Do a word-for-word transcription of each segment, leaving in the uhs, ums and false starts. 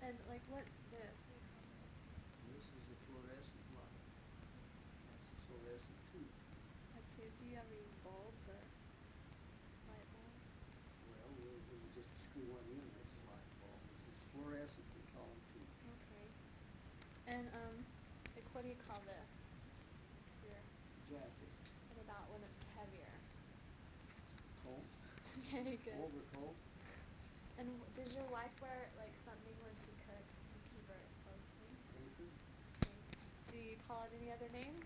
And like, what's this? What do you call this? This is a fluorescent light. That's a fluorescent tube. A tube. Do you ever use bulbs or light bulbs? Well, we, we would just screw one in that's a light bulb. If it's fluorescent, they call them tubes. Okay. And um, like, what do you call this? Here. Jacket. What about when it's heavier? Coat. Okay, good. Overcoat. And w- does your wife wear like something when she cooks to keep her clothes clean? Apron. Okay. Do you call it any other names?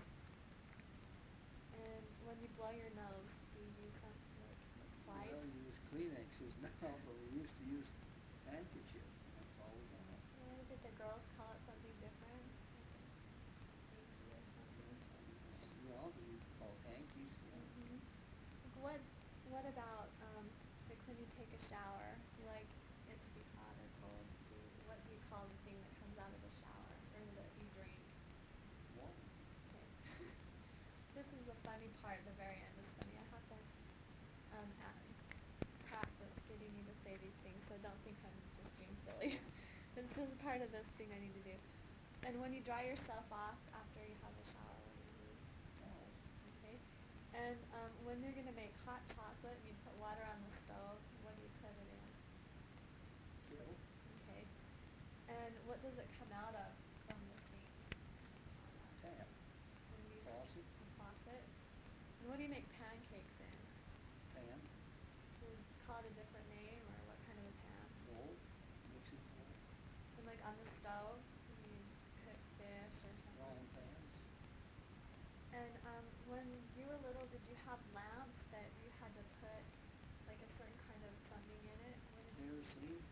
And when you blow your nose, do you use something like that's white? Well, we use Kleenexes now, but we used to use handkerchiefs. That's all we had. Really? Did the girls call it something different? Like a hanky or something? Well, we call hankies, yeah. Mhm. Like what? What about um, like when you take a shower? Do you like it to be hot or cold? Do you, what do you call the thing that comes out of the shower or that you drink? Water. Okay. This is the funny part. The very end is funny. I have to um, a- practice getting you to say these things, so don't think I'm just being silly. It's just part of this thing I need to do. And when you dry yourself off after you have a shower, what do you use? Towels. Okay. And um, when you're gonna make hot chocolate and you put water on the stove, what do you put it in? Kettle. Okay. And what does it come out of from the sink? Tap. And you use Faucet. a faucet. And what do you make pancakes in? Pan. Do you call it a different name or what kind of a pan? Bowl. Mixing bowl. And like on the stove, when you cook fish or something. Frying pans. And um, when you were little, did you have lamps that you had to put like a certain kind of something in it? What did you- Kerosene.